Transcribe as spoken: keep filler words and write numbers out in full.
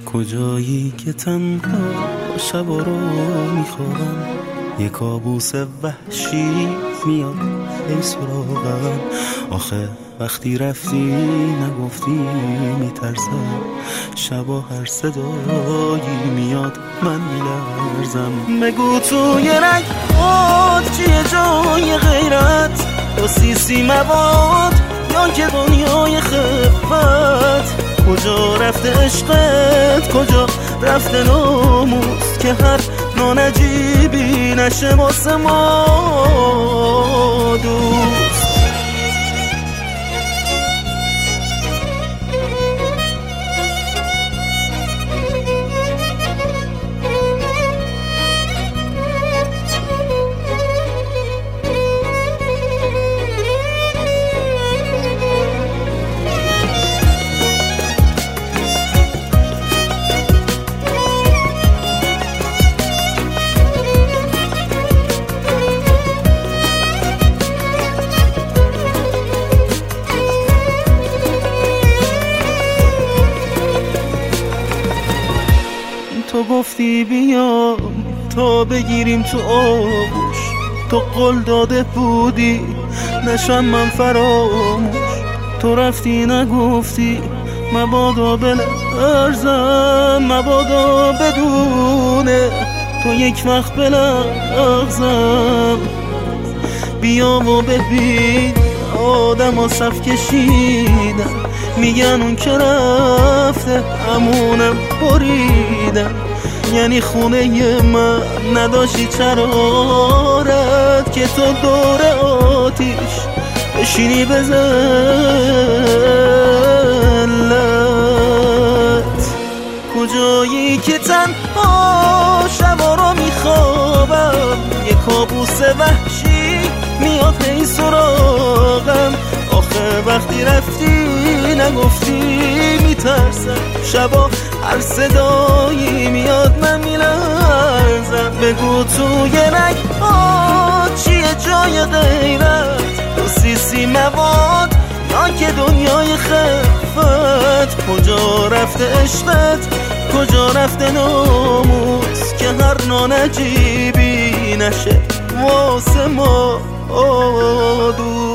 کجایی که تنها شب رو میخوابم، یه کابوس وحشی میاد ای سراغم. آخه وقتی رفتی نگفتی میترسم، شبا هر صدایی میاد من میلرزم. بگو توی رگات چیه جای غیرت، یا سیسی مواد یا که دنیای خفت. کجا رفته عشقت، کجا رفته ناموس، که هر نانجیبی نشه واسه ما دوست. تو گفتی بیام تا بگیریم تو آغوش، تو قول داده بودی نشم من فراموش. تو رفتی نگفتی مبادا بلرزم، مبادا بدونه تو یک وقت بلغزم. بیام و ببین آدم ها صف کشیدن، میگن اون که رفته همونم بریدن. یعنی خونه من نداشتی چرارت، که تو دور آتیش بشینی به ذلت. کجایی که تنها شبا رو میخوابم، یه کابوس وحشی میاد هی سراغم. آخه وقتی رفتی نگفتی میترسم، شبا هر صدایی میاد من میلرزم. بگو توی رگات چیه جای غیرت، تو سیسی مواد یا که دنیای خفت. کجا رفته عشقت، کجا رفته ناموس، که هر نانجیبی نشه واسه ما دوست.